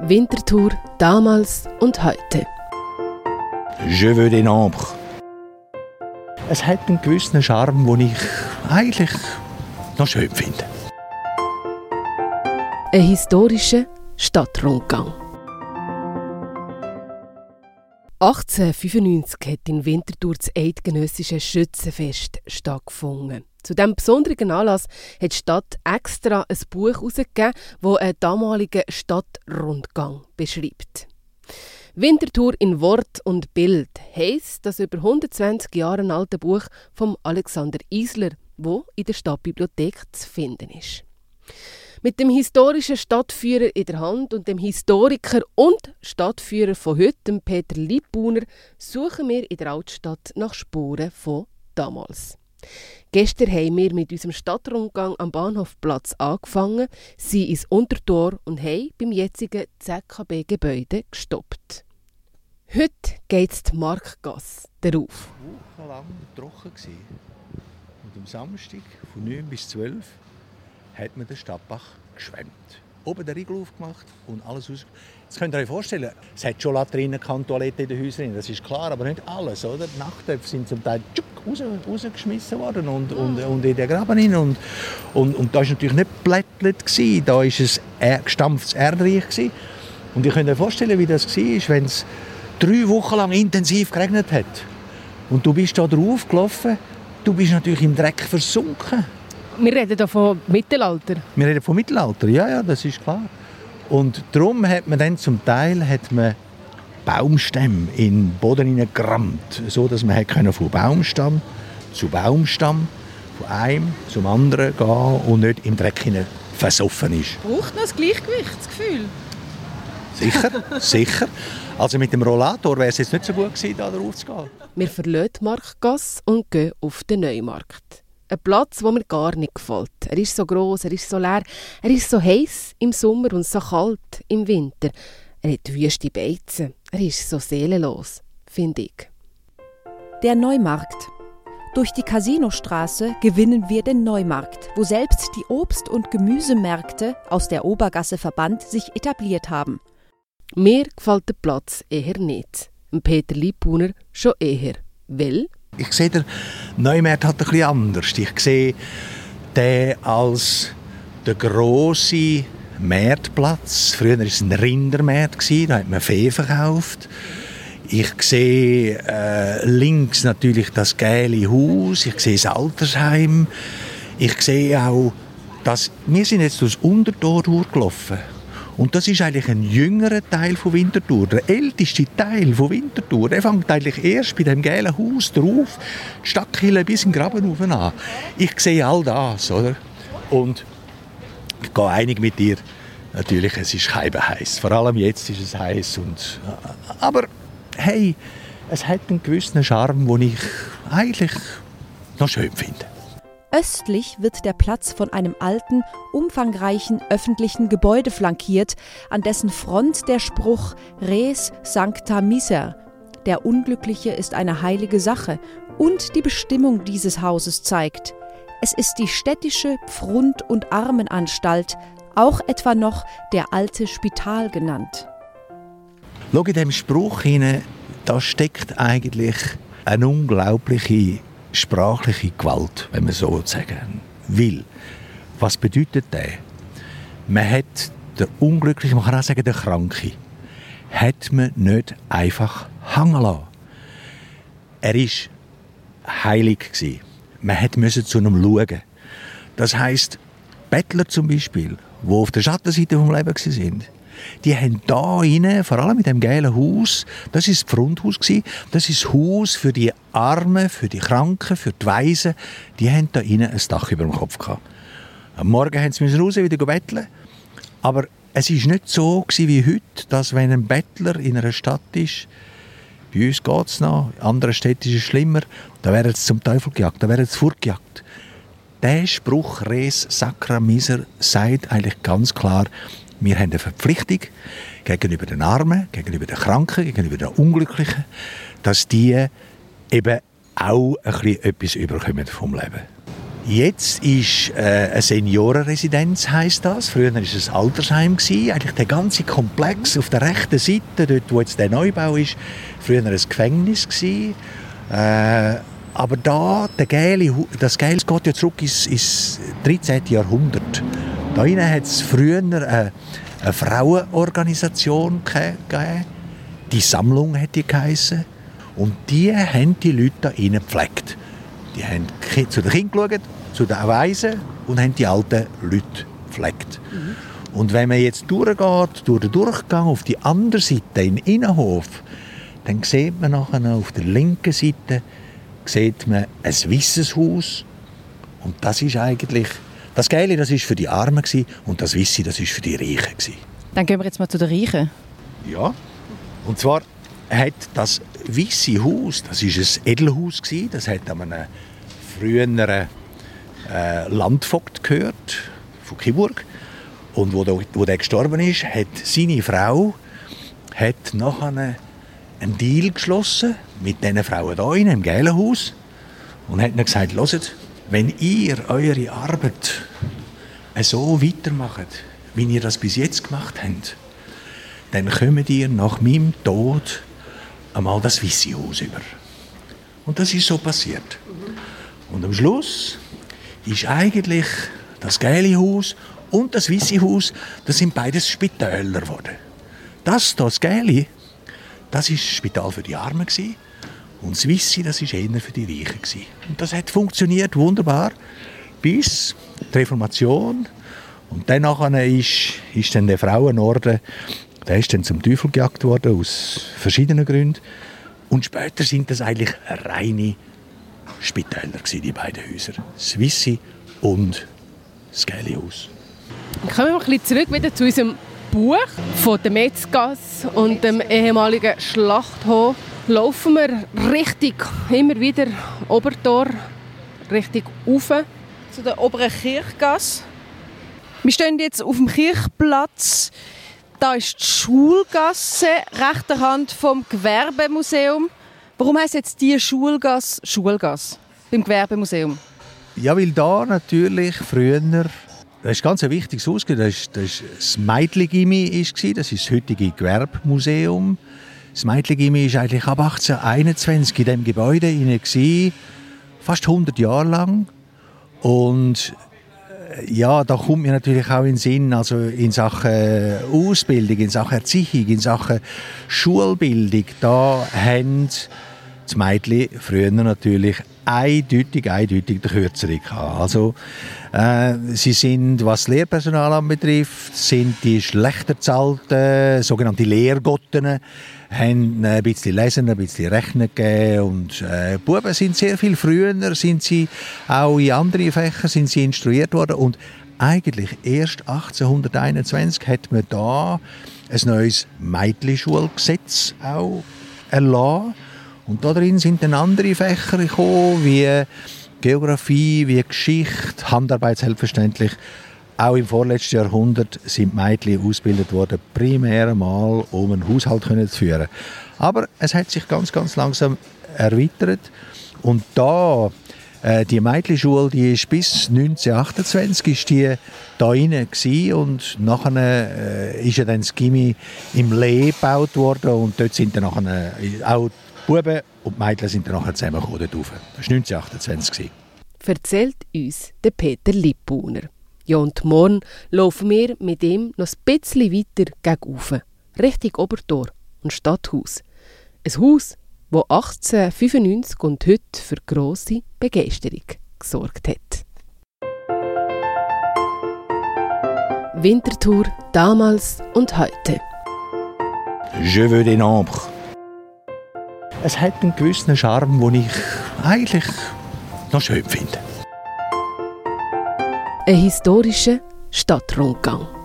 Winterthur damals und heute. Je veux des nombres. Es hat einen gewissen Charme, den ich eigentlich noch schön finde. Ein historischer Stadtrundgang. 1895 hat in Winterthur das eidgenössische Schützenfest stattgefunden. Zu diesem besonderen Anlass hat die Stadt extra ein Buch herausgegeben, das einen damaligen Stadtrundgang beschreibt. Winterthur in Wort und Bild heisst das über 120 Jahre alte Buch von Alexander Isler, das in der Stadtbibliothek zu finden ist. Mit dem historischen Stadtführer in der Hand und dem Historiker und Stadtführer von heute, Peter Liebhuner, suchen wir in der Altstadt nach Spuren von damals. Gestern haben wir mit unserem Stadtrundgang am Bahnhofplatz angefangen, sind ins Untertor und haben beim jetzigen ZKB-Gebäude gestoppt. Heute geht es die Marktgasse darauf. Wochenlang trocken gewesen. Und am Samstag von 9 bis 12 hat man den Stadtbach geschwemmt. Oben den Riegel aufgemacht und alles raus. Jetzt könnt ihr euch vorstellen, es hat schon Latrinen, Toiletten in den Häusern, das ist klar, aber nicht alles. Oder? Die Nachttöpfe sind zum Teil rausgeschmissen worden und in den Graben rein. Und da war natürlich nicht plättelt, da war es gestampftes Erdreich. Und ihr könnt euch vorstellen, wie das war, wenn es 3 Wochen lang intensiv geregnet hat. Und du bist da drauf gelaufen, du bist natürlich im Dreck versunken. Wir reden hier von Mittelalter. Wir reden von Mittelalter, ja, das ist klar. Und darum hat man dann zum Teil Baumstämme in den Boden hineingerammt, so dass man von Baumstamm zu Baumstamm, von einem zum anderen gehen und nicht im Dreck hinein versoffen ist. Braucht noch das Gleichgewichtsgefühl? Sicher. Also mit dem Rollator wäre es jetzt nicht so gut gewesen, da drauf zu gehen. Wir verlassen die Marktgasse und gehen auf den Neumarkt. Ein Platz, der mir gar nicht gefällt. Er ist so gross, er ist so leer, er ist so heiß im Sommer und so kalt im Winter. Er hat wüste Beizen. Er ist so seelenlos, finde ich. Der Neumarkt. Durch die Casinostraße gewinnen wir den Neumarkt, wo selbst die Obst- und Gemüsemärkte aus der Obergasse verbannt sich etabliert haben. Mir gefällt der Platz eher nicht. Peter Liebhuner schon eher. Weil? Ich sehe den Neumarkt halt ein bisschen anders. Ich sehe den als den grossen Marktplatz. Früher war es ein Rindermarkt, da hat man Vieh verkauft. Ich sehe links natürlich das geile Haus, ich sehe das Altersheim. Ich sehe auch, dass wir sind jetzt durchs Untertor durchgelaufen. Und das ist eigentlich ein jüngerer Teil von Winterthur, der älteste Teil von Winterthur. Der fängt eigentlich erst bei dem gelben Haus drauf, die Stadtkille bis in den Graben rauf an. Ich sehe all das, oder? Und ich gehe einig mit dir. Natürlich, es ist heiß. Vor allem jetzt ist es heiß. Aber hey, es hat einen gewissen Charme, den ich eigentlich noch schön finde. Östlich wird der Platz von einem alten, umfangreichen öffentlichen Gebäude flankiert, an dessen Front der Spruch Res Sancta Miser, der Unglückliche ist eine heilige Sache, und die Bestimmung dieses Hauses zeigt. Es ist die städtische Pfrund- und Armenanstalt, auch etwa noch der alte Spital genannt. Schau, in diesem Spruch hinein, da steckt eigentlich eine unglaubliche sprachliche Gewalt, wenn man so sagen will. Was bedeutet das? Man hat den Unglücklichen, man kann auch sagen, den Kranken, hat man nicht einfach hängen lassen. Er war heilig. Man musste zu ihm schauen. Das heisst, Bettler zum Beispiel, die auf der Schattenseite des Lebens waren, die haben da rein, vor allem in dem geilen Haus, das war das Fronthaus, das ist das Haus für die Armen, für die Kranken, für die Waisen, die haben da rein ein Dach über dem Kopf gehabt. Am Morgen mussten sie raus, wieder betteln. Aber es war nicht so wie heute, dass wenn ein Bettler in einer Stadt ist, bei uns geht es noch, in anderen Städten ist es schlimmer, da werden sie zum Teufel gejagt, da werden sie fortgejagt. Der Spruch Res Sacra Miser sagt eigentlich ganz klar, wir haben eine Verpflichtung gegenüber den Armen, gegenüber den Kranken, gegenüber den Unglücklichen, dass die eben auch ein bisschen etwas überkommen vom Leben. Jetzt ist eine Seniorenresidenz, heisst das. Früher war es ein Altersheim. Eigentlich der ganze Komplex auf der rechten Seite, dort wo jetzt der Neubau ist, früher ein Gefängnis. Aber da, das Geile geht ja zurück ins 13. Jahrhundert. Da hinein hat es früher eine Frauenorganisation gegeben. Die Sammlung hat die geheissen. Und die haben die Leute da hinein gepflegt. Die haben zu den Kindern geschaut, zu den Waisen und haben die alten Leute gepflegt. Und wenn man jetzt durchgeht, durch den Durchgang auf die andere Seite, in den Innenhof, dann sieht man nachher auf der linken Seite sieht man ein weisses Haus. Und das ist eigentlich, das Geile, das war für die Armen und das Weisse, das war für die Reichen. Dann gehen wir jetzt mal zu den Reichen. Ja, und zwar hat das weisse Haus, das war ein Edelhaus, das hat an einem früheren Landvogt gehört, von Kiburg. Und wo der gestorben ist, hat seine Frau nachher einen Deal geschlossen mit diesen Frauen hier im gelben Haus und hat ihnen gesagt, hört, wenn ihr eure Arbeit so weitermacht, wie ihr das bis jetzt gemacht habt, dann kommt ihr nach meinem Tod einmal das weisse Haus über. Und das ist so passiert. Und am Schluss ist eigentlich das gelbe Haus und das weisse Haus, das sind beides Spitäler geworden. Das Gelbe, das war das Spital für die Armen und das Weisse, das war eher für die Reichen. Und das hat funktioniert wunderbar bis die Reformation. Und dann ist dann der Frauenorden, der ist dann zum Teufel gejagt worden, aus verschiedenen Gründen. Und später sind das eigentlich reine Spitäler gewesen, die beiden Häuser. Das Weisse und das gelbe Haus. Kommen wir ein bisschen zurück wieder zu unserem Buch von der Metzgasse und dem ehemaligen Schlachthof. Laufen wir immer wieder Obertor, Richtung rauf. Zu der oberen Kirchgasse. Wir stehen jetzt auf dem Kirchplatz. Da ist die Schulgasse, rechter Hand vom Gewerbemuseum. Warum heisst jetzt die Schulgasse beim Gewerbemuseum? Ja, weil da natürlich früher, das ist ganz ein wichtiges Haus, das Meitli-Gymi war, das ist das heutige Gewerbemuseum. Das Meitli-Gymi war eigentlich ab 1821 in diesem Gebäude hinein, fast 100 Jahre lang. Und ja, da kommt mir natürlich auch in den Sinn, also in Sachen Ausbildung, in Sachen Erziehung, in Sachen Schulbildung, da haben die Mädchen früher natürlich eindeutig den Kürzeren gehabt. Also, sie sind, was das Lehrpersonal anbetrifft, sind die schlechter bezahlten, sogenannte Lehrgotten, haben ein bisschen Lesen, ein bisschen Rechnen gegeben und Buben sind sehr viel früher, sind sie auch in andere Fächer sind sie instruiert worden und eigentlich erst 1821 hat man da ein neues Mädchenschulgesetz auch erlassen. Und da drin sind dann andere Fächer gekommen, wie Geografie, wie Geschichte, Handarbeit selbstverständlich. Auch im vorletzten Jahrhundert sind Mädchen ausgebildet worden, primär mal, um einen Haushalt zu führen. Aber es hat sich ganz, ganz langsam erweitert. Und da, die Mädchenschule, die ist bis 1928 ist die da rein gewesen, und nachher ist ja dann das Gymi im Lee gebaut worden und dort sind dann nachher auch die Buben und die Mädchen sind dann nachher zusammengekommen dort rauf. Das war 1928. Erzählt uns der Peter Lippuner. Ja, und morgen laufen wir mit ihm noch ein bisschen weiter gegen rauf, Richtung Obertor und Stadthaus. Ein Haus, das 1895 und heute für grosse Begeisterung gesorgt hat. Winterthur damals und heute. Je veux des nombres. Es hat einen gewissen Charme, den ich eigentlich noch schön finde. Ein historischer Stadtrundgang.